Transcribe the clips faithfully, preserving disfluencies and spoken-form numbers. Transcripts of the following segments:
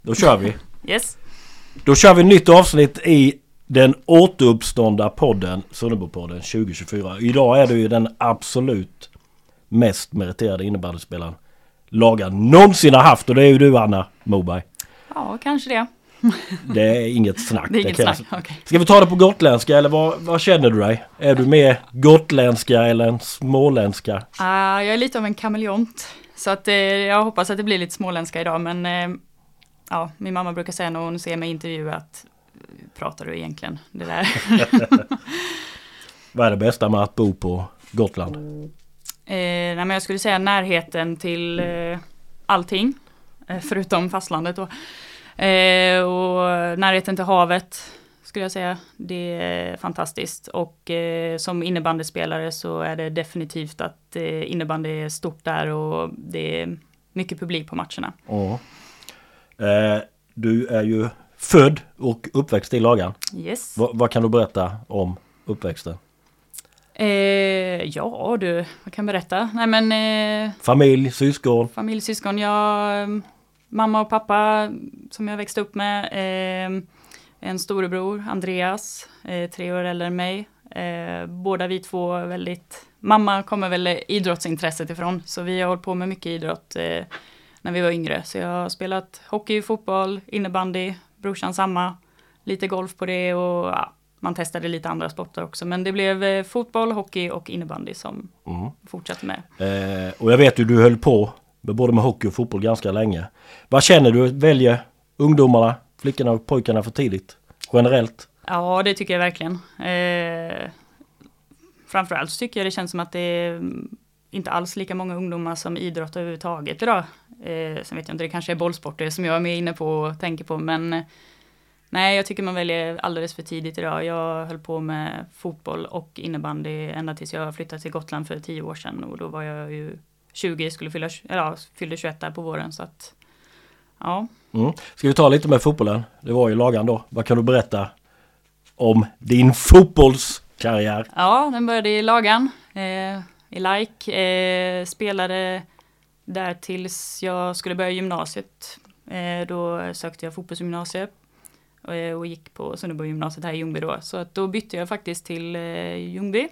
Då kör vi. Yes. Då kör vi nytt avsnitt i den återuppståndda podden Sunnebo-podden tjugo tjugofyra. Idag är det ju den absolut mest meriterade innebandyspelaren Lagan någonsin har haft, och det är ju du, Anna Moberg. Ja, kanske det. Det är inget snack. Det är inget det snack, okej. Okay. Ska vi ta det på gotländska, eller vad, vad känner du dig? Är du mer gotländska eller en småländska? Uh, jag är lite av en kameleont. Så att, uh, jag hoppas att det blir lite småländska idag. Men uh, ja, min mamma brukar säga när hon ser mig i intervju att pratar du egentligen det där? Vad är det bästa med att bo på Gotland? Uh, nej, men jag skulle säga närheten till uh, allting. Uh, förutom fastlandet då. Uh, och närheten till havet skulle jag säga. Det är fantastiskt. Och uh, som innebandyspelare så är det definitivt att uh, innebandy är stort där. Och det är mycket publik på matcherna. Ja. Uh, du är ju född och uppväxt i Lagan. Yes. Va, vad kan du berätta om uppväxten? Eh, ja du, vad kan jag berätta? Nej, men, eh, familj, syskon? Familj, syskon, jag, mamma och pappa som jag växte upp med. Eh, en storebror, Andreas, eh, tre år äldre än mig. Eh, båda vi två är väldigt... Mamma kommer väl idrottsintresset ifrån, så vi har hållit på med mycket idrott eh, när vi var yngre. Så jag har spelat hockey, fotboll, innebandy, brorsan samma, lite golf på det och ja, man testade lite andra sporter också. Men det blev eh, fotboll, hockey och innebandy som mm. fortsatte med. Eh, och jag vet ju du höll på med både med hockey och fotboll ganska länge. Vad känner du? Väljer ungdomarna, flickorna och pojkarna för tidigt? Generellt? Ja, det tycker jag verkligen. Eh, framförallt så tycker jag det känns som att det är inte alls lika många ungdomar som idrottar överhuvudtaget idag. Eh, sen vet jag inte, det kanske är bollsporter som jag är med inne på och tänker på. Men eh, nej, jag tycker man väljer alldeles för tidigt idag. Jag höll på med fotboll och innebandy ända tills jag flyttade till Gotland för tio år sedan. Och då var jag ju tjugo, skulle fylla, eller, fyllde tjugoett där på våren. Så att, ja. Mm. Ska vi ta lite med fotbollen? Det var ju Lagan då. Vad kan du berätta om din fotbollskarriär? Ja, den började i Lagan. Eh, I Like. Eh, spelade där tills jag skulle börja gymnasiet. Eh, då sökte jag fotbollsgymnasiet. Och, och gick på Sunnebo gymnasiet här i Ljungby då. Så att då bytte jag faktiskt till eh, Ljungby.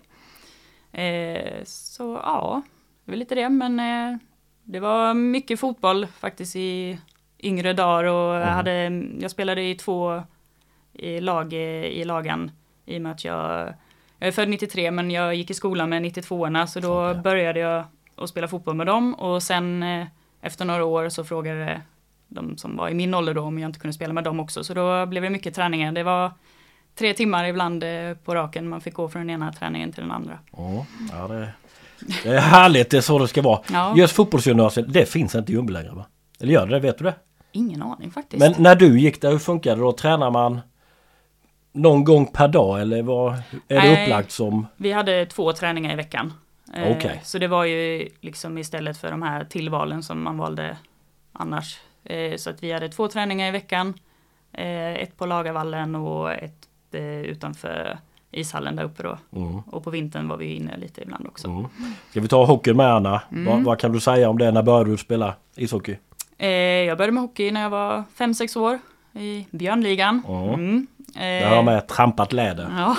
Eh, så ja, det var lite det. Men eh, det var mycket fotboll faktiskt i yngre dagar. Och mm. jag, hade, jag spelade i två i lag i Lagan. I och med att jag... Jag är född nittiotre, men jag gick i skolan med nittiotvåorna. Så då okay. började jag att spela fotboll med dem. Och sen eh, efter några år så frågade de som var i min ålder då om jag inte kunde spela med dem också. Så då blev det mycket träningar. Det var tre timmar ibland eh, på raken. Man fick gå från den ena träningen till den andra. Oh, ja, det, det är härligt. Det är så det ska vara. Ja. Just fotbollsgymnasiet, det finns inte i Ljungby längre, va? Eller gör det, vet du det? Ingen aning faktiskt. Men när du gick där, hur funkar det då? Tränar man någon gång per dag eller vad är det Nej, upplagt som? Vi hade två träningar i veckan. Okej. Okay. Så det var ju liksom istället för de här tillvalen som man valde annars. Så att vi hade två träningar i veckan. Ett på Lagavallen och ett utanför ishallen där uppe då. Mm. Och på vintern var vi inne lite ibland också. Mm. Ska vi ta hockeyn med Anna? Mm. Vad, vad kan du säga om det? När började du spela ishockey? Jag började med hockey när jag var fem sex år i Björnligan. Mm. Mm. Det har med trampat läder. Ja.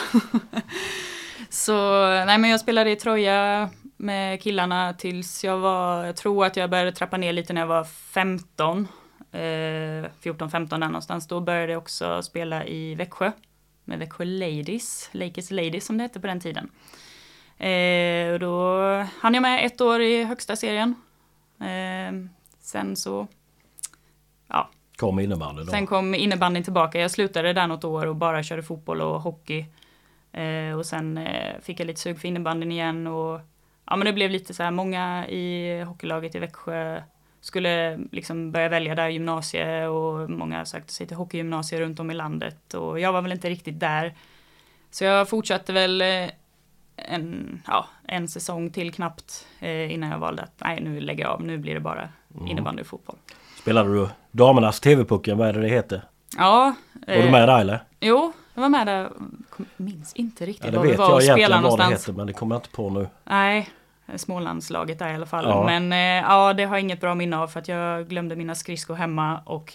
Så nej, men jag spelade i Troja med killarna tills jag var, jag tror att jag började trappa ner lite när jag var femton, eh, fjorton femton där någonstans. Då började jag också spela i Växjö med Växjö Ladies, Lakers Ladies som det hette på den tiden. Eh, och då hann jag med ett år i högsta serien. Eh, sen så, ja. Kom innebandy då? Sen kom innebandyn tillbaka. Jag slutade där något år och bara körde fotboll och hockey. Eh, och sen eh, fick jag lite sug för innebandyn igen. Och ja, men det blev lite så här, många i hockeylaget i Växjö skulle liksom börja välja där gymnasie. Och många sökte sig till hockeygymnasier runt om i landet. Och jag var väl inte riktigt där. Så jag fortsatte väl en, ja, en säsong till knappt eh, innan jag valde att nej, nu lägger jag av. Nu blir det bara innebandy och fotboll. Spelade du damernas T V-pucken? Vad är det det heter? Ja. Var eh, du med där eller? Jo, jag var med där. Minns inte riktigt ja, det var vet vi var jag och egentligen spelade vad någonstans. det heter, men det kommer jag inte på nu. Nej. Smålandslaget där i alla fall. Ja. Men eh, ja, det har jag inget bra minne av för att jag glömde mina skridskor hemma och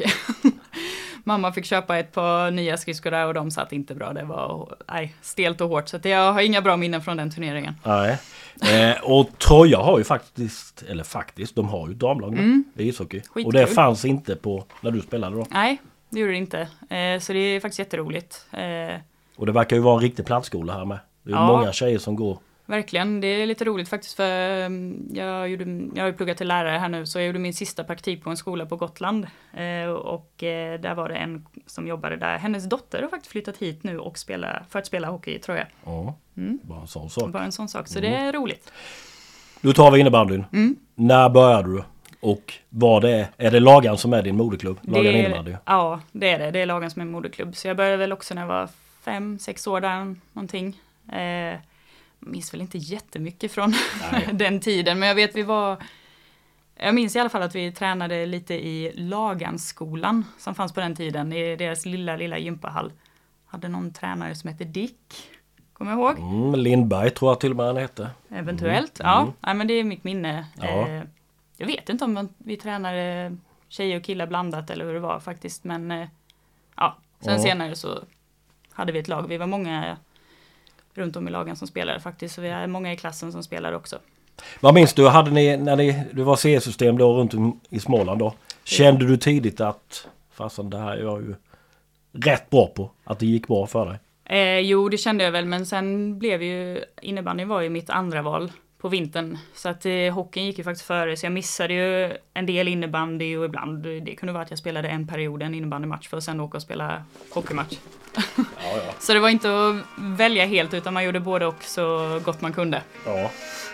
mamma fick köpa ett par nya skridskor där och de satt inte bra. Det var nej, stelt och hårt så att jag har inga bra minnen från den turneringen. Nej. Eh, och Troja har ju faktiskt, eller faktiskt, de har ju damlag nu Mm. i ishockey. Skitkul. Och det fanns inte på när du spelade då. Nej, det gjorde det inte. Eh, så det är faktiskt jätteroligt. Eh, Och det verkar ju vara en riktig plantskola här med. Det är Ja. många tjejer som går. Verkligen, det är lite roligt faktiskt för jag, gjorde, jag har ju pluggat till lärare här nu så jag gjorde min sista praktik på en skola på Gotland eh, och eh, där var det en som jobbade där. Hennes dotter har faktiskt flyttat hit nu och spela, för att spela hockey tror jag. Ja, Mm. bara en sån sak. Bara en sån sak, så Mm. det är roligt. Nu tar vi innebandyn. Mm. När började du? Och vad det är? Är det Lagan som är din moderklubb? Lagan Det är- innebandy? Ja, det är det. Det är Lagan som är moderklubb. Så jag började väl också när jag var fem, sex år där någonting. Eh, minns väl inte jättemycket från Nej. den tiden, men jag vet vi var... Jag minns i alla fall att vi tränade lite i Laganskolan som fanns på den tiden, i deras lilla, lilla gympahall. Hade någon tränare som hette Dick, kommer jag ihåg? Mm, Lindberg tror jag till och med han hette. Eventuellt, Mm. ja. Mm. Nej, men det är mitt minne. Ja. Eh, jag vet inte om man- vi tränade tjejer och killar blandat eller hur det var faktiskt, men eh, ja. Sen Ja. senare så hade vi ett lag. Vi var många runt om i lagen som spelade faktiskt, så vi är många i klassen som spelar också. Vad minns du? Hade ni, när ni, det var C E-system då runt om i Småland då. Kände du tidigt att fasen det här är jag ju rätt bra på? Att det gick bra för dig? Eh, jo, det kände jag väl, men sen blev ju innebandy var ju mitt andra val på vintern. Så att eh, hockeyn gick ju faktiskt före, så jag missade ju en del innebandy och ibland, det kunde vara att jag spelade en period, en innebandymatch för att sen åka och spela hockeymatch. Ja, ja. Så det var inte att välja helt, utan man gjorde både och så gott man kunde. Ja.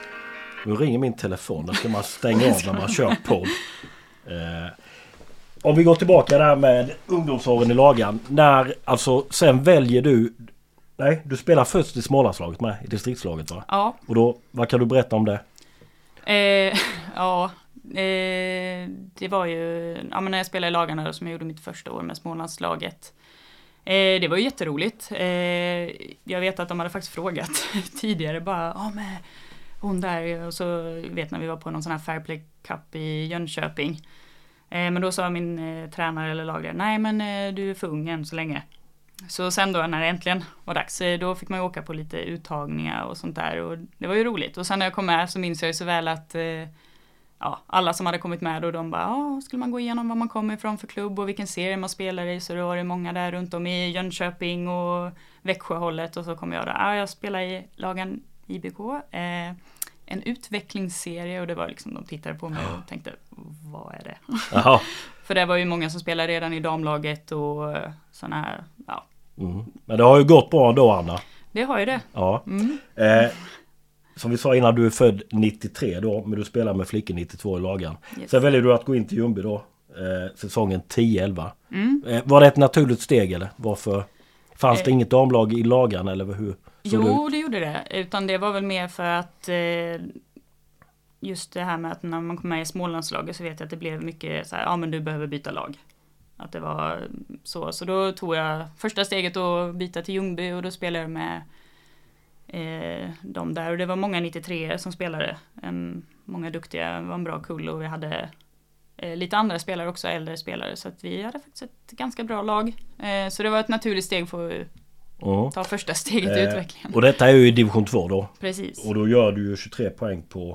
Nu ringer min telefon. Då ska man stänga av när man kör podd. Eh, om vi går tillbaka där med ungdomsåren i Lagan. När, alltså, sen väljer du... Nej, du spelar först i Smålandslaget med, i distriktslaget va? Ja, Och då, vad kan du berätta om det? eh, ja eh, det var ju, ja men när jag spelade i lagarna då, som jag gjorde mitt första år med Smålandslaget. Eh, det var ju jätteroligt. Eh, jag vet att de hade faktiskt frågat tidigare bara, ja men hon där, och så vet när vi var på någon sån här Fairplay Cup i Jönköping. Eh, men då sa min eh, tränare eller lagare, nej men eh, du är för ung än så länge. Så sen då när det äntligen var dags, eh, då fick man ju åka på lite uttagningar och sånt där, och det var ju roligt. Och sen när jag kom med så minns jag ju så väl att eh, ja, alla som hade kommit med och de bara, ja, skulle man gå igenom vad man kommer ifrån för klubb och vilken serie man spelar i, så då var det många där runt om i Jönköping och Växjöhållet, och så kom jag där, ja, jag spelar i Lagan I B K, eh, en utvecklingsserie, och det var liksom, de tittade på mig och tänkte, vad är det? Jaha. För det var ju många som spelade redan i damlaget och sådana här, ja, Mm. Men det har ju gått bra då, Anna. det har ju det. Ja. Mm. Eh, som vi sa innan, du är född nittiotre då, men du spelar med flickor nittiotvå i Lagan. Yes. Sen väljer du att gå in till Ljungby då, eh, säsongen tio elva. Mm. Eh, var det ett naturligt steg eller? Varför? Fanns det Eh. inget damlag i Lagan eller hur? såg det Jo, ut? det gjorde det. Utan det var väl mer för att eh, just det här med att när man kom med i Smålandslaget så vet jag att det blev mycket så här, ja men du behöver byta lag. Att det var så. Så då tog jag första steget att byta till Ljungby, och då spelade jag med eh, de där. Och det var många nittiotre som spelade. En, många duktiga, det var en bra kull, och vi hade eh, lite andra spelare också, äldre spelare. Så att vi hade faktiskt ett ganska bra lag. Eh, så det var ett naturligt steg för att Mm. ta första steget i Eh, utvecklingen. och detta är ju i division två då. Precis. Och då gör du ju tjugotre poäng på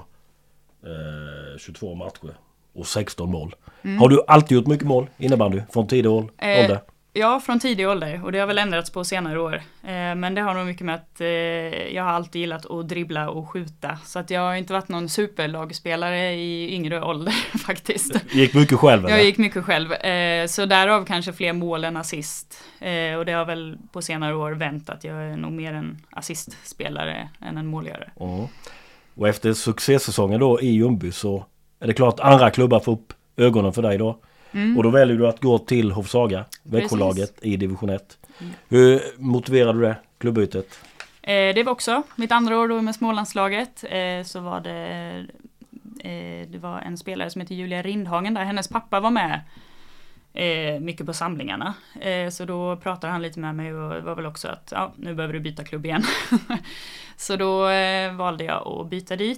eh, tjugotvå matcher. Och sexton mål. Mm. Har du alltid gjort mycket mål innebandy från tidig ål- Eh, ålder? Ja, från tidig ålder, och det har väl ändrats på senare år. Eh, men det har nog mycket med att eh, jag har alltid gillat att dribbla och skjuta. Så att jag har inte varit någon superlagspelare i yngre ålder faktiskt. Gick mycket själv eller? Jag gick mycket själv, eh, så därav kanske fler mål än assist. Eh, och det har väl på senare år vänt att jag är nog mer en assistspelare än en målgörare. Mm. Och efter succésäsongen då i Ljungby så är det klart andra klubbar får upp ögonen för dig då. Mm. Och då väljer du att gå till Hovsaga, Växjölaget i division ett. Hur motiverade du det klubbytet? Eh, det var också mitt andra år då med Smålandslaget. Eh, så var det, eh, det var en spelare som heter Julia Rindhagen där. Hennes pappa var med eh, mycket på samlingarna. Eh, så då pratade han lite med mig, och det var väl också att ja, nu behöver du byta klubb igen. Så då eh, valde jag att byta dit.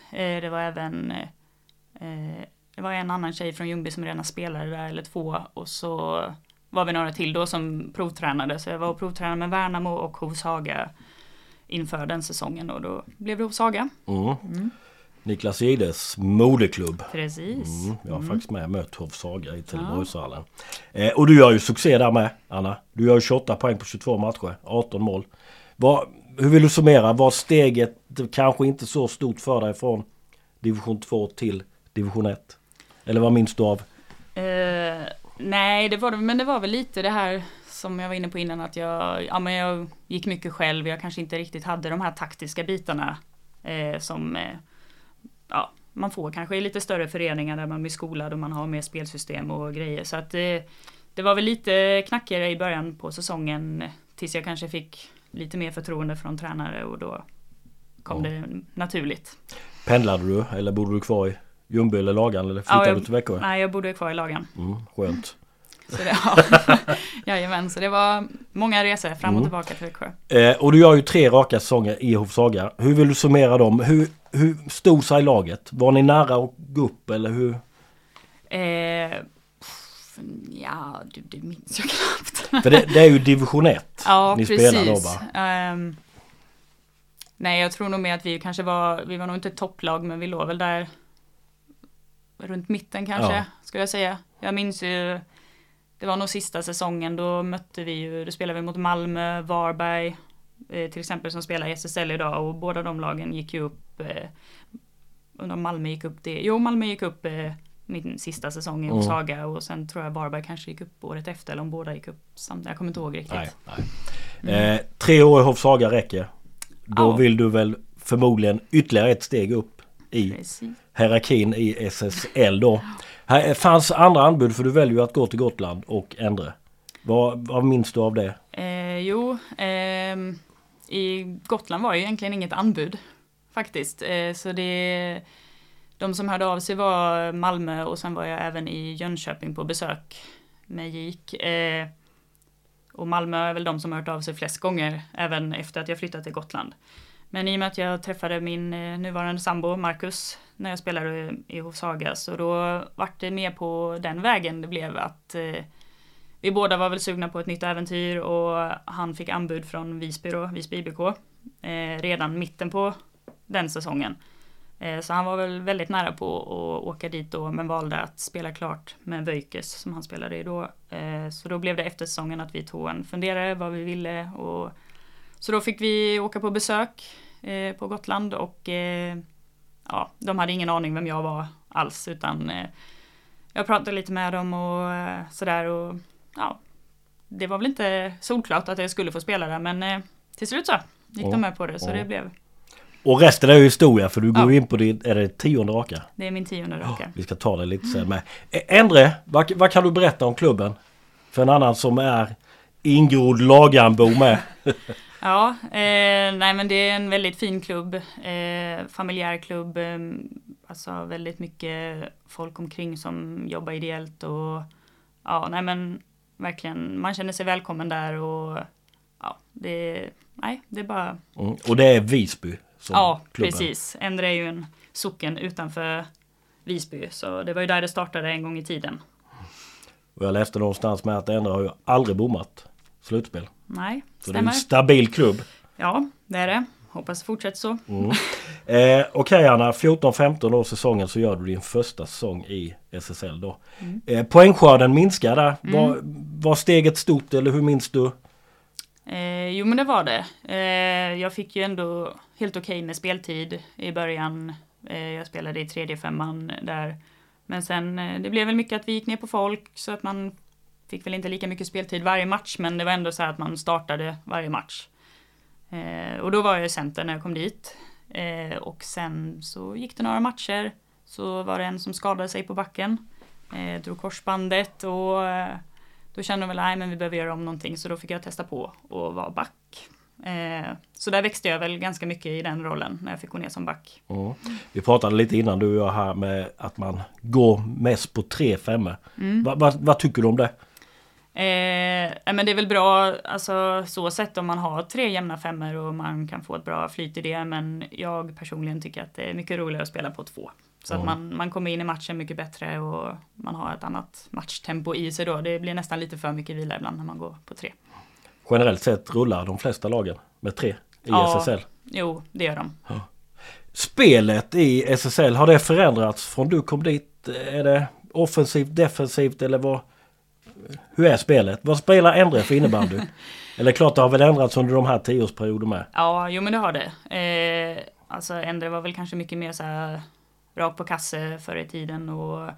Eh, det var även eh, det var en annan tjej från Ljungby som redan spelade där, eller två. Och så var vi några till då som provtränade. Så jag var och provtränade med Värnamo och Hovshaga inför den säsongen. Och då blev det Hovshaga. Mm. Mm. Niklas Gides moderklubb. Precis. Mm, jag har mm. faktiskt med mött Hovshaga i Trelleborgshallen. Ja. Eh, och du gör ju succé där med, Anna. Du gör ju tjugoåtta poäng på tjugotvå matcher, arton mål. Vad, hur vill du summera? Var steget kanske inte så stort för dig från division två till division ett? Eller vad minns du av? Uh, nej, det var det, men det var väl lite det här som jag var inne på innan, att jag, ja, men jag gick mycket själv. Jag kanske inte riktigt hade de här taktiska bitarna eh, som eh, ja, man får kanske i lite större föreningar där man blir skolad och man har mer spelsystem och grejer. Så att eh, det var väl lite knackigare i början på säsongen tills jag kanske fick lite mer förtroende från tränare och då kom ja. det naturligt. Pendlade du eller bodde du kvar i Ljungby eller Lagan eller flyttade ja, jag, du till Växjö? Nej, jag bodde kvar i Lagan. Mm, skönt. Så det, ja. Jajamän, så det var många resor fram och mm. tillbaka till Växjö. Eh, och du gör ju tre raka säsonger i Hovshaga. Hur vill du summera dem? Hur, hur stod sig laget? Var ni nära att gå upp eller hur? Eh, pff, ja, det, det minns jag knappt. För det, det är ju division ett ja, ni precis. spelar då va? Um, nej, jag tror nog med att vi kanske var, vi var nog inte topplag, men vi låg väl där runt mitten kanske, ja. skulle jag säga. Jag minns ju, det var nog sista säsongen, då mötte vi ju, då spelade vi mot Malmö, Varberg eh, till exempel, som spelar i S S L idag, och båda de lagen gick ju upp, eh, undrar om Malmö gick upp det, jo Malmö gick upp eh, min sista säsong i Hovshaga mm. och sen tror jag Varberg kanske gick upp året efter, eller om båda gick upp samtidigt, jag kommer inte ihåg riktigt. Nej, nej. Mm. Eh, tre år i Hovshaga räcker. Då ja. vill du väl förmodligen ytterligare ett steg upp i Precis. hierarkin i S S L då. Här fanns andra anbud, för du väljer ju att gå till Gotland och ändra. Vad, vad minns du av det? Eh, jo, eh, i Gotland var ju egentligen inget anbud faktiskt. Eh, så det, de som hörde av sig var Malmö, och sen var jag även i Jönköping på besök med J I K. Eh, och Malmö är väl de som har hört av sig flest gånger, även efter att jag flyttat till Gotland. Men i och med att jag träffade min eh, nuvarande sambo Marcus när jag spelade i Hovshaga, så då var det mer på den vägen det blev, att eh, vi båda var väl sugna på ett nytt äventyr, och han fick anbud från Visby då, Visby I B K, eh, redan mitten på den säsongen. Eh, så han var väl väldigt nära på att åka dit då, men valde att spela klart med Vöjkes som han spelade i då. Eh, så då blev det efter säsongen att vi tog en funderare vad vi ville, och så då fick vi åka på besök eh, på Gotland, och eh, ja, de hade ingen aning vem jag var alls, utan eh, jag pratade lite med dem och eh, sådär, och ja, det var väl inte solklart att jag skulle få spela där, men eh, till slut så gick mm. de med på det, så mm. det blev. Och resten är ju historia, för du går ja. in på din, är det tionde raka? Det är min tionde raka. Oh, vi ska ta det lite sen med. Endre, vad, vad kan du berätta om klubben? För en annan som är ingrodd Laganbo med. Ja, eh, nej men det är en väldigt fin klubb, eh, familjär klubb, eh, alltså väldigt mycket folk omkring som jobbar ideellt, och ja, nej men verkligen, man känner sig välkommen där, och ja, det, nej, det är bara... Mm, och det är Visby som ja, klubben. Precis. Endre är ju en socken utanför Visby, så det var ju där det startade en gång i tiden. Och jag läste någonstans med att Endre har ju aldrig bommat slutspel. Nej, så stämmer. Det är en stabil klubb. Ja, det är det. Hoppas det fortsätter så. Mm. Eh, Okej okay, Anna, fjorton femton år säsongen så gör du din första säsong i S S L då. Mm. Eh, poängskörden minskar där. Mm. Var, var steget stort, eller hur minns du? Eh, jo men det var det. Eh, jag fick ju ändå helt okej okay med speltid i början. Eh, jag spelade i tredje femman där. Men sen, eh, det blev väl mycket att vi gick ner på folk, så att man fick väl inte lika mycket speltid varje match, men det var ändå så här att man startade varje match. Eh, och då var jag center när jag kom dit. Eh, och sen så gick det några matcher, så var det en som skadade sig på backen. Eh, drog korsbandet, och eh, då kände de väl, nej men vi behöver göra om någonting, så då fick jag testa på och vara back. Eh, så där växte jag väl ganska mycket i den rollen när jag fick gå ner som back. Mm. Vi pratade lite innan du och jag här med att man går mest på tre femmor. Mm. Vad va, va tycker du om det? Eh, men det är väl bra, alltså så sett om man har tre jämna femmer och man kan få ett bra flyt i det. Men jag personligen tycker att det är mycket roligare att spela på två. Så mm. att man, man kommer in i matchen mycket bättre och man har ett annat matchtempo i sig då. Det blir nästan lite för mycket vila ibland när man går på tre. Generellt sett rullar de flesta lagen med tre i ja, S S L. Jo, det gör de. Ja. Spelet i S S L, har det förändrats från du kom dit? Är det offensivt, defensivt eller vad? Hur är spelet? Vad spelar Endre för innebandy? Eller klart det har väl ändrats under de här tioårsperioderna med? Ja, jo men det har det. Eh, alltså Endre var väl kanske mycket mer så här rak på kasse förr i tiden och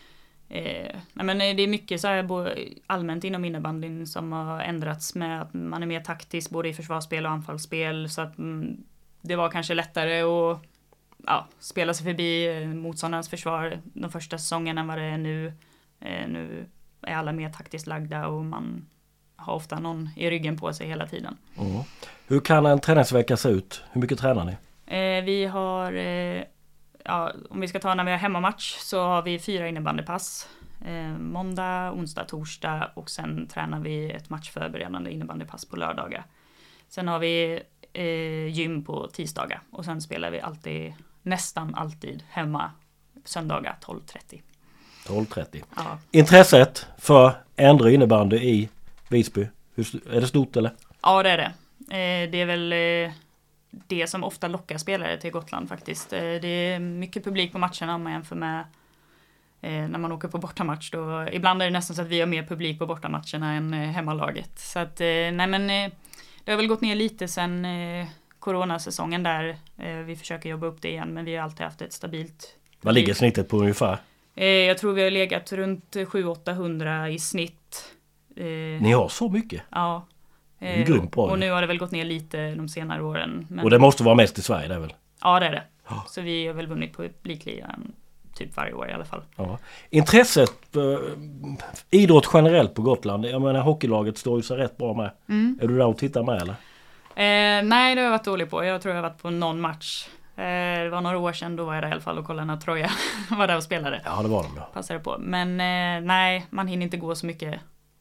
eh, nej, men det är mycket så här allmänt inom innebandyn som har ändrats med att man är mer taktisk både i försvarsspel och anfallsspel så att mm, det var kanske lättare att ja, spela sig förbi motståndarens försvar de första säsongerna än vad det är nu. Eh, nu är alla mer taktiskt lagda och man har ofta någon i ryggen på sig hela tiden. Mm. Hur kan en träningsvecka se ut? Hur mycket tränar ni? Eh, vi har, eh, ja, om vi ska ta när vi har hemmamatch så har vi fyra innebandypass. Eh, måndag, onsdag, torsdag och sen tränar vi ett matchförberedande innebandypass på lördagar. Sen har vi eh, gym på tisdagar och sen spelar vi alltid, nästan alltid hemma söndagar tolv trettio. tolv trettio. Ja. Intresset för Endre innebandy i Visby, hur, är det stort eller? Ja, det är det. Eh, det är väl eh, det som ofta lockar spelare till Gotland faktiskt. Eh, det är mycket publik på matcherna om man jämför med eh, när man åker på bortamatch. Då, ibland är det nästan så att vi har mer publik på bortamatcherna än eh, hemmalaget. Så att, eh, nej men eh, det har väl gått ner lite sen eh, coronasäsongen där. Eh, vi försöker jobba upp det igen men vi har alltid haft ett stabilt... Vad ligger snittet på ungefär? Eh, jag tror vi har legat runt sju åttahundra i snitt. Eh, Ni har så mycket? Ja. Det är grymt bra. Och nu har det väl gått ner lite de senare åren. Men... Och det måste vara mest i Sverige, det är väl? Ja, det är det. Ja. Så vi har väl vunnit på publikligan typ varje år i alla fall. Ja. Intresset för idrott generellt på Gotland, jag menar hockeylaget står ju så rätt bra med. Mm. Är du där och tittar med eller? Eh, nej, det har jag varit dålig på. Jag tror jag har varit på någon match. Eh, det var några år sedan, då var jag där i alla fall och kollade när Troja var där och spelade. Ja, det var de ja. Passade på. Men eh, nej, man hinner inte gå så mycket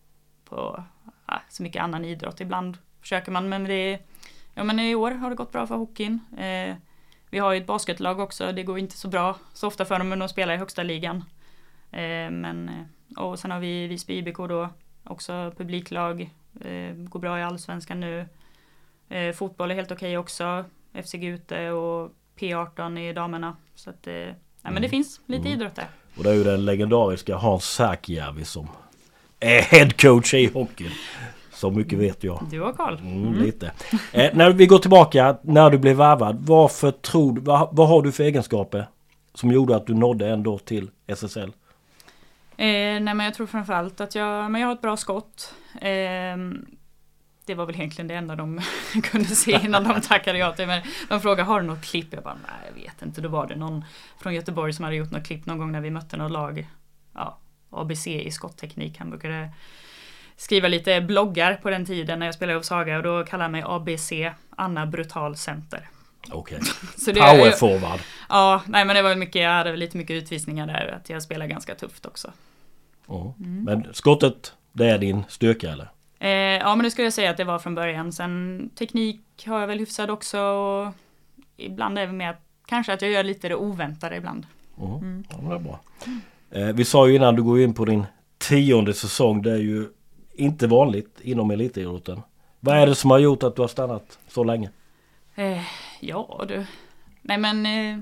på ja, så mycket annan idrott. Ibland försöker man, men det ja men i år har det gått bra för hockeyn. Eh, vi har ju ett basketlag också, det går inte så bra så ofta för dem, men de spelar i högsta ligan. Eh, men, och sen har vi Visby I B K då, också publiklag, eh, går bra i allsvenskan nu. Eh, fotboll är helt okej också, F C Gute och P arton i damerna. Så att, eh, ja, men det finns lite mm. idrott där. Och det är ju den legendariska Hans Säkjärvi som är headcoach i hockeyn. Så mycket vet jag. Du har koll. Mm, mm. Lite. Eh, när vi går tillbaka, när du blev värvad, varför tror du, vad, vad har du för egenskaper som gjorde att du nådde ändå till S S L? Eh, nej men jag tror framförallt att jag, men jag har ett bra skott. Eh, det var väl egentligen det enda de kunde se innan de tackade ja till. Men de frågade, har du något klipp? Jag bara, nej jag vet inte. Då var det någon från Göteborg som hade gjort något klipp någon gång när vi mötte något lag. Ja, A B C i skottteknik. Han brukade skriva lite bloggar på den tiden när jag spelade hos Saga. Och då kallade han mig A B C, Anna Brutal Center. Okej. Okay. Power forward. Ja, nej men det var mycket, jag hade lite mycket utvisningar där. Att jag spelar ganska tufft också. Oh. Mm. Men skottet, det är din styrka eller? Eh, ja men det skulle jag säga att det var från början. Sen teknik har jag väl hyfsad också. Och ibland är det med kanske att jag gör lite det oväntade ibland. Oh. Mm. Ja, det är bra. Eh, vi sa ju innan du går in på din tionde säsong. Det är ju inte vanligt inom elitidrotten. Vad är det som har gjort att du har stannat så länge? Eh, ja du. Nej men, eh,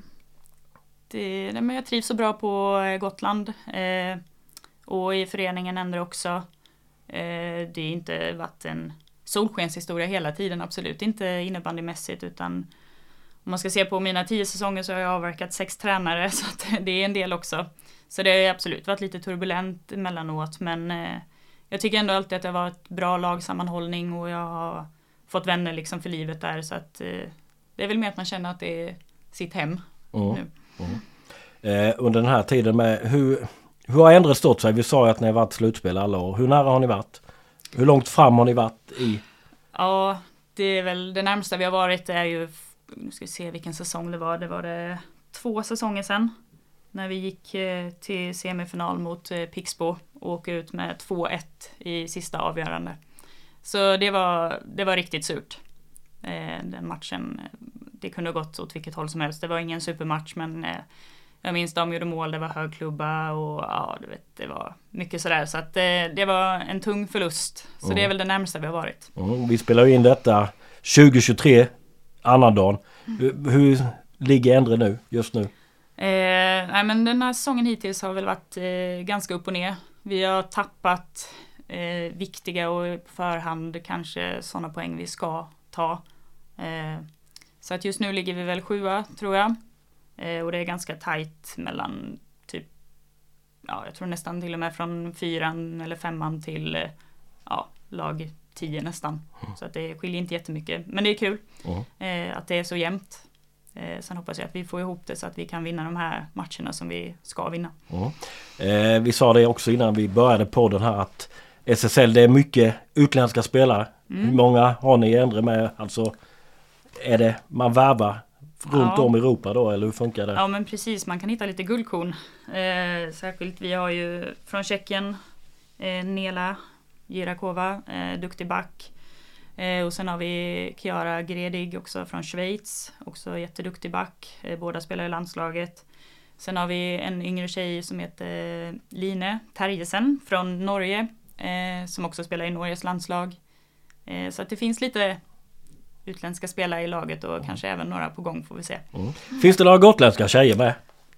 det, nej men jag trivs så bra på Gotland. Eh, och i föreningen ändå också. Eh, det är inte varit en solskenshistoria hela tiden. Absolut inte innebandymässigt. Utan om man ska se på mina tio säsonger så har jag avverkat sex tränare. Så att det är en del också. Så det har absolut varit lite turbulent emellanåt. Men eh, jag tycker ändå alltid att det har varit bra lagsammanhållning. Och jag har fått vänner liksom för livet där. Så att eh, det är väl mer att man känner att det är sitt hem mm. nu. Mm. Eh, under den här tiden med hur, hur har Endre stått sig? Vi sa ju att ni har varit slutspel alla år. Hur nära har ni varit? Hur långt fram har ni varit i? Ja, det är väl det närmsta vi har varit är ju, nu ska vi se vilken säsong det var. Det var det två säsonger sedan. när vi gick eh, till semifinal mot eh, Pixbo och åkte ut med två ett i sista avgörande. Så det var, det var riktigt surt. Eh, den matchen, det kunde ha gått åt vilket håll som helst. Det var ingen supermatch, men eh, jag minns de gjorde mål, det var hög klubba och ja, du vet, det var mycket sådär. Så att eh, det var en tung förlust. Så mm. det är väl det närmsta vi har varit. Mm, vi spelar in detta tjugo tjugotre, annandagen. Mm. Hur, hur ligger Endre nu, just nu? Eh, nej, men den här säsongen hittills har väl varit eh, ganska upp och ner. Vi har tappat eh, viktiga och på förhand kanske sådana poäng vi ska ta. Eh, så att just nu ligger vi väl sjua, tror jag. Eh, och det är ganska tajt mellan typ, ja, jag tror nästan till och med från fyran eller femman till eh, ja, lag tio nästan. Mm. Så att det skiljer inte jättemycket. Men det är kul mm. eh, att det är så jämnt. Eh, sen hoppas jag att vi får ihop det så att vi kan vinna de här matcherna som vi ska vinna. Mm. Eh, vi sa det också innan vi började podden här att S S L, det är mycket utländska spelare. Mm. Hur många har ni ändå med? Alltså, är det man värvar runt ja. om i Europa då, eller hur funkar det? Ja, men precis, man kan hitta lite guldkorn. Eh, särskilt vi har ju från Tjeckien eh, Nela Jirakova, eh, duktig back. Eh, och sen har vi Chiara Gredig också från Schweiz, också jätteduktig back. Eh, båda spelar i landslaget. Sen har vi en yngre tjej som heter Line Terjesen från Norge, eh, som också spelar i Norges landslag. Eh, så att det finns lite utländska spelare i laget och mm. kanske även några på gång, får vi se. Mm. Finns det några gotländska tjejer med?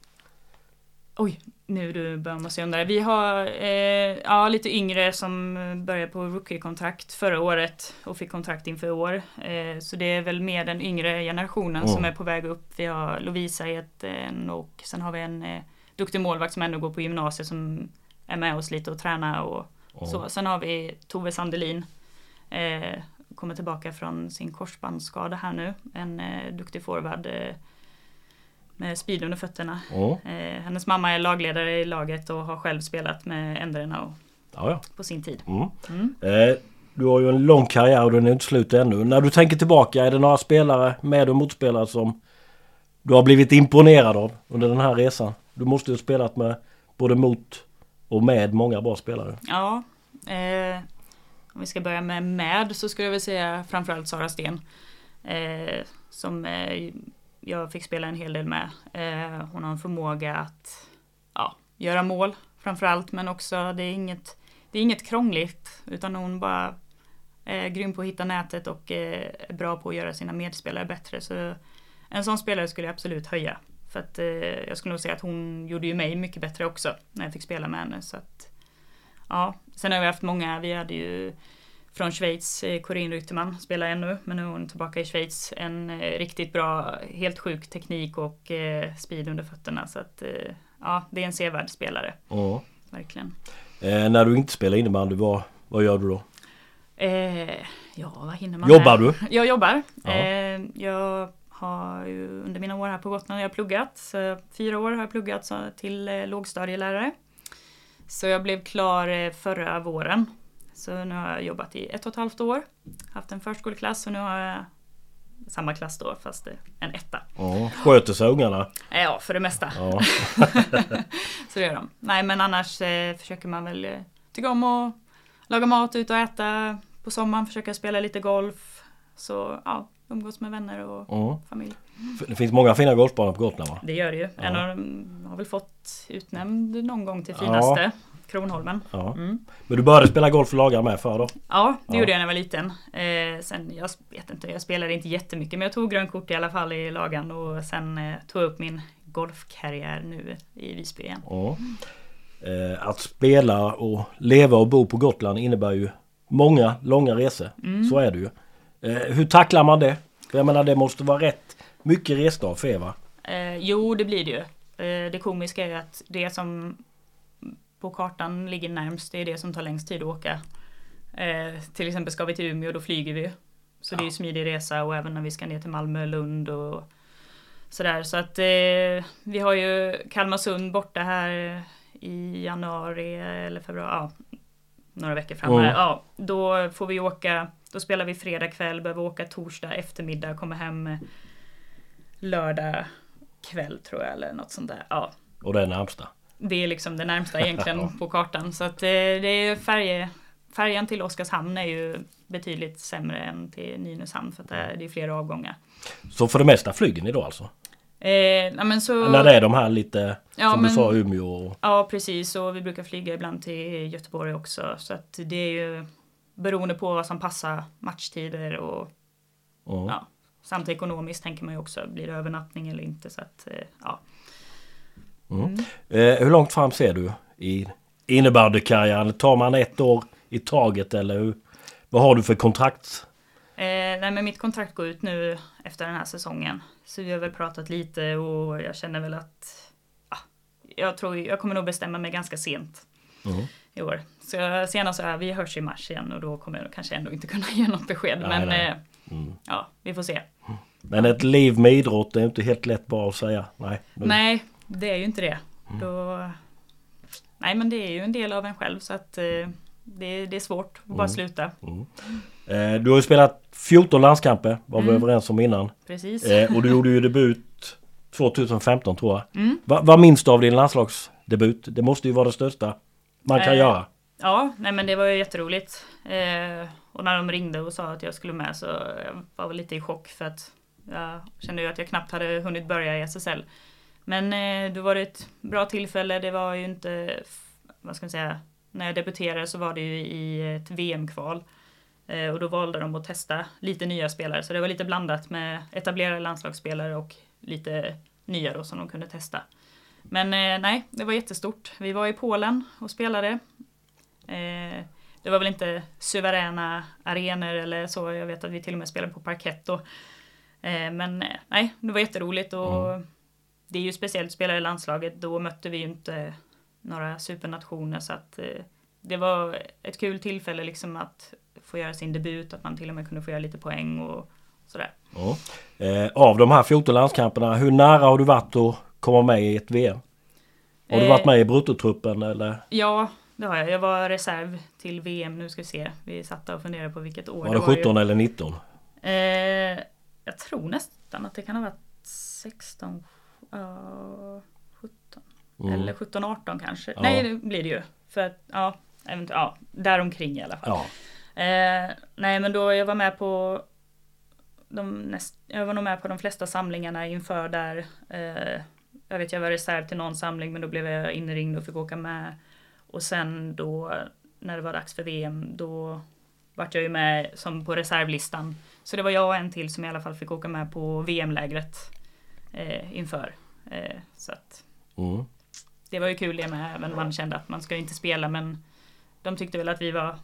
Oj, nu du börjar man se undra. Vi har eh, ja, lite yngre som började på rookie-kontrakt förra året och fick kontrakt inför år. Eh, så det är väl mer den yngre generationen mm. som är på väg upp. Vi har Lovisa i ett, en, och sen har vi en eh, duktig målvakt som ändå går på gymnasiet som är med oss lite och tränar och mm. så. Sen har vi Tove Sandelin. Eh, kommer tillbaka från sin korsbandsskada här nu. En eh, duktig forward eh, med speed under fötterna. Mm. Eh, hennes mamma är lagledare i laget och har själv spelat med Ändrena och ja, ja. på sin tid. Mm. Mm. Eh, du har ju en lång karriär och den är inte slut ännu. När du tänker tillbaka, är det några spelare med och motspelare som du har blivit imponerad av under den här resan? Du måste ju ha spelat med både mot och med många bra spelare. Ja, eh, om vi ska börja med med så skulle jag väl säga framförallt Sara Sten. Eh, som eh, jag fick spela en hel del med. Eh, hon har en förmåga att ja, göra mål framförallt, men också det är inget, det är inget krångligt, utan hon bara är grym på att hitta nätet och eh, är bra på att göra sina medspelare bättre. Så en sån spelare skulle jag absolut höja. För att eh, jag skulle nog säga att hon gjorde ju mig mycket bättre också när jag fick spela med henne. Så att, ja. Sen har vi haft många, vi hade ju från Schweiz, Corinne Rytterman spelar ännu, men nu är hon tillbaka i Schweiz. En eh, riktigt bra, helt sjuk teknik och eh, speed under fötterna. Så att, eh, ja, det är en sevärd spelare. Mm. Verkligen. Eh, när du inte spelar innebandy, vad, vad gör du då? Eh, ja, vad hinner man Jobbar med? du? Jag jobbar. Ja. Eh, jag har ju under mina år här på Gotland jag har pluggat. Så fyra år har jag pluggat så, till eh, lågstadielärare. Så jag blev klar eh, förra våren. Så nu har jag jobbat i ett och ett halvt år. Haft en förskoleklass och nu har jag samma klass då, fast en etta. Ja, sköter sig ungarna? Ja, för det mesta. Ja. Så det gör de. Nej, men annars eh, försöker man väl eh, tycka om att laga mat, ut och äta. På sommaren försöka spela lite golf. Så ja, umgås med vänner och mm. familj. Det finns många fina golfbanor på Gotland, va? Det gör det ju. Ja. En av dem har väl fått utnämnd någon gång till finaste. Ja. Kronholmen. Ja. Mm. Men du började spela golf och lagar med för då? Ja, det ja. gjorde jag när jag var liten. Eh, sen, jag vet inte, jag spelade inte jättemycket, men jag tog grönkort i alla fall i lagan och sen eh, tog jag upp min golfkarriär nu i Visby igen. Ja. Eh, att spela och leva och bo på Gotland innebär ju många långa resor. Mm. Så är det ju. Eh, hur tacklar man det? För jag menar, det måste vara rätt mycket resdag för er, va? Eh, jo, det blir det ju. Eh, det komiska är ju att det som på kartan ligger närmst, det är det som tar längst tid att åka. Eh, till exempel ska vi till Umeå, då flyger vi. Så ja. Det är ju smidig resa, och även när vi ska ner till Malmö, Lund och sådär. Så att eh, vi har ju Kalmarsund borta här i januari eller februari, ja, några veckor fram. Mm. Ja, då får vi åka, då spelar vi fredag kväll, behöver åka torsdag eftermiddag, kommer hem lördag kväll tror jag, eller något sånt där. Ja. Och det är närmsta. Det är liksom det närmsta egentligen ja. på kartan. Så att eh, det är färje, färjan till Oskarshamn är ju betydligt sämre än till Nynäshamn för att det är, det är flera avgångar. Så för det mesta flyger ni då alltså? Eh, ja, men så, när det är de här lite, ja, som men, du sa, Umeå. Och... Ja, precis. Och vi brukar flyga ibland till Göteborg också. Så att det är ju beroende på vad som passar matchtider och mm. ja, samt ekonomiskt tänker man ju också, blir det övernattning eller inte. Så att, eh, ja. Mm. Mm. Eh, hur långt fram ser du i innebandykarriären? Tar man ett år i taget eller hur, vad har du för kontrakt? Eh, nej, men mitt kontrakt går ut nu efter den här säsongen. Så vi har väl pratat lite och jag känner väl att ah, jag tror jag kommer nog bestämma mig ganska sent mm. i år. Så jag, senast så är vi hörs i mars igen och då kommer jag kanske ändå inte kunna ge något besked. Nej, men nej. Eh, mm. ja, vi får se. Men ett liv med idrott är inte helt lätt bara att säga. Nej, nu. nej det är ju inte det. Mm. Då, nej, men det är ju en del av en själv så att eh, det, det är svårt att bara mm. sluta. Mm. Eh, du har ju spelat fjorton landskamper, var vi mm. överens om innan. Precis. Eh, och du gjorde ju debut tjugohundrafemton tror jag. Mm. Va, vad minns du av din landslagsdebut? Det måste ju vara det största man kan eh, göra. Ja, nej men det var ju jätteroligt. Eh, och när de ringde och sa att jag skulle med så jag var väl lite i chock för att jag kände ju att jag knappt hade hunnit börja i S S L. Men eh, då var det ett bra tillfälle. Det var ju inte, vad ska man säga, när jag debuterade så var det ju i ett V M-kval. Eh, och då valde de att testa lite nya spelare. Så det var lite blandat med etablerade landslagsspelare och lite nya då som de kunde testa. Men eh, nej, det var jättestort. Vi var i Polen och spelade. Eh, det var väl inte suveräna arenor eller så. Jag vet att vi till och med spelade på parkett då. Eh, men eh, nej, det var jätteroligt och mm. det är ju speciellt spelare i landslaget. Då mötte vi ju inte några supernationer så att eh, det var ett kul tillfälle liksom att få göra sin debut, att man till och med kunde få göra lite poäng och sådär. Ja. Eh, av de här fjorton landskamperna, hur nära har du varit att komma med i ett V M? Har du varit med i bruttotruppen eller? Ja, det har jag. Jag var reserv till V M, nu ska vi se. Vi satt och funderade på vilket år var det. Var det sjutton ju... eller nitton? Eh, jag tror nästan att det kan ha varit sexton, uh, sjutton. Mm. Eller sjutton arton kanske. Ja. Nej, det blir det ju. För att, ja, eventuellt, ja, däromkring i alla fall. Ja. Eh, nej, men då jag var med på de näst, jag var nog med på de flesta samlingarna inför där. Eh, jag vet jag var reserv till någon samling men då blev jag inringd och fick åka med. Och sen då när det var dags för V M då var jag ju med som på reservlistan. Så det var jag och en till som i alla fall fick åka med på V M-lägret eh, inför. Eh, så att mm. det var ju kul det med, även man kände att man ska inte spela men de tyckte väl att vi var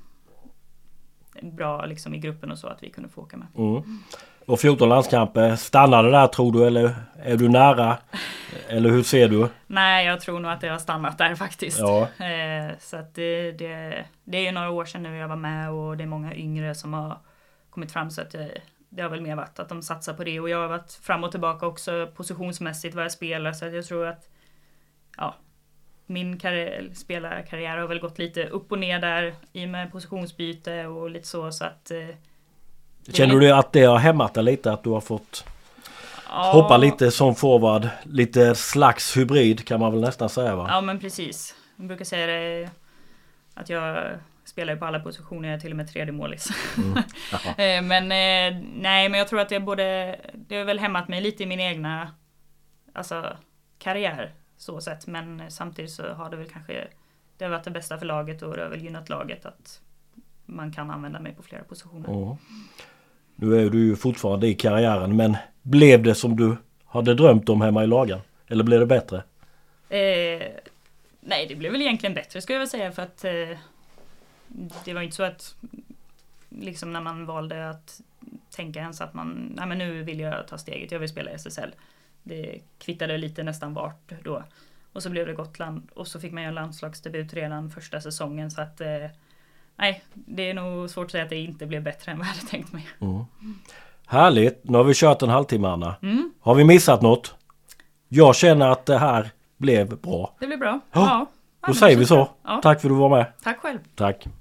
bra liksom i gruppen och så att vi kunde få åka med. Mm. Och fjorton landskamper, stannade där tror du eller är du nära? Eller hur ser du? Nej, jag tror nog att det har stannat där faktiskt. Ja. Eh, så att det, det, det är ju några år sedan nu jag var med och det är många yngre som har kommit fram så att det, det har väl mer varit att de satsar på det och jag har varit fram och tillbaka också positionsmässigt vad jag spelar så att jag tror att ja, min karriär, spelarkarriär har väl gått lite upp och ner där i med positionsbyte och lite så så att eh, känner du att det har hämmat dig lite att du har fått ja. hoppa lite som forward, lite slags hybrid kan man väl nästan säga va? Ja men precis. Jag brukar säga det att jag spelar på alla positioner, jag är till och med tredje målis. Mm. men eh, nej men jag tror att det både det har väl hämmat mig lite i min egna alltså karriär så sett men samtidigt så har det väl kanske det har varit det bästa för laget och det har väl gynnat laget att man kan använda mig på flera positioner. Mm. Nu är du ju fortfarande i karriären men blev det som du hade drömt om hemma i lagen? Eller blev det bättre? Eh, nej, det blev väl egentligen bättre skulle jag väl säga för att eh, det var inte så att liksom när man valde att tänka ens att man, nej men nu vill jag ta steget, jag vill spela i S S L. Det kvittade lite nästan vart då. Och så blev det Gotland och så fick man ju en landslagsdebut redan första säsongen så att eh, nej, det är nog svårt att säga att det inte blev bättre än vad jag hade tänkt mig. Mm. Härligt, nu har vi kört en halvtimme Anna. Mm. Har vi missat något? Jag känner att det här blev bra. Det blev bra. Ja. Ja. Då säger vi så. Ja. Tack för att du var med. Tack själv. Tack.